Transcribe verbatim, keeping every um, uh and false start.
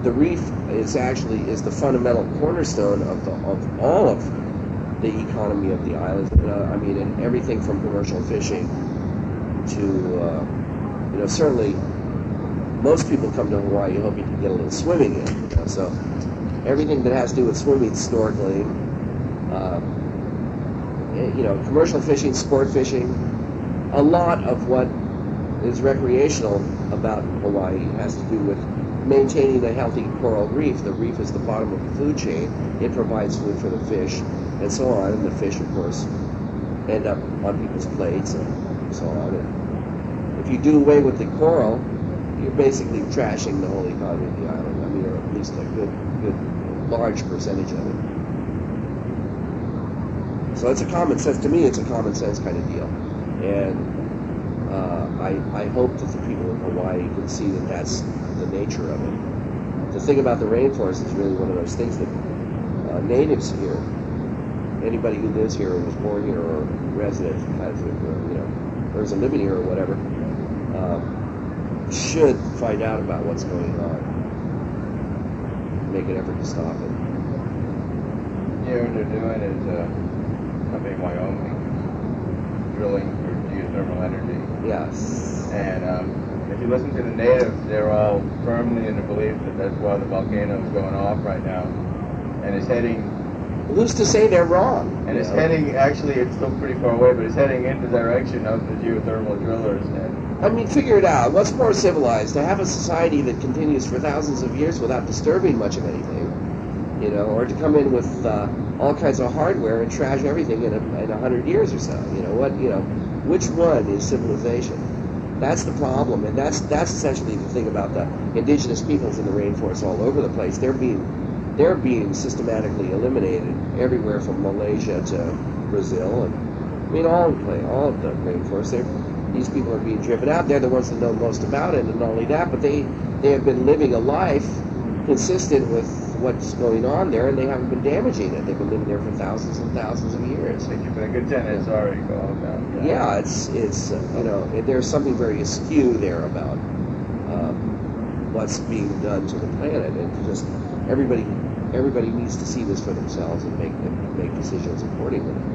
the reef is actually is the fundamental cornerstone of the of all of the economy of the island. Uh, I mean, and everything from commercial fishing to uh, you know, certainly most people come to Hawaii hoping to get a little swimming in. You know, so everything that has to do with swimming, snorkeling, uh, you know, commercial fishing, sport fishing, a lot of what is recreational about Hawaii has to do with maintaining a healthy coral reef. The reef is the bottom of the food chain. It provides food for the fish, and so on. And the fish, of course, end up on people's plates and so on. And if you do away with the coral, you're basically trashing the whole economy of the island. I mean, or at least a good, good, large percentage of it. So it's a common sense. To me, it's a common sense kind of deal. And uh, I, I hope that the people of Hawaii can see that that's the nature of it. The thing about the rainforest is really one of those things that uh, natives here, anybody who lives here or was born here or resident, has, or, you know, or is a living here or whatever, uh, should find out about what's going on. Make an effort to stop it. Yeah, what they're doing is uh, up in Wyoming, drilling for geothermal energy. Yes. And um, if you listen to the natives, they're all firmly in the belief that that's why the volcano is going off right now, and it's heading. Who's to say they're wrong? And it's know? heading. Actually, it's still pretty far away, but it's heading in the direction of the geothermal drillers. And I mean, figure it out. What's more civilized? To have a society that continues for thousands of years without disturbing much of anything, you know, or to come in with uh, all kinds of hardware and trash everything in a, in a hundred years or so. You know what? You know, which one is civilization? That's the problem, and that's that's essentially the thing about the indigenous peoples in the rainforest all over the place. They're being they're being systematically eliminated everywhere from Malaysia to Brazil, and I mean all of the all of the rainforest. They're, these people are being driven out. They're the ones that know most about it, and not only that, but they they have been living a life consistent with what's going on there, and they haven't been damaging it. They've been living there for thousands and thousands of years. thank you for the good tenants already go all about that. Yeah, it's it's uh, you know, there's something very askew there about um, what's being done to the planet, and just everybody everybody needs to see this for themselves and make and make decisions accordingly.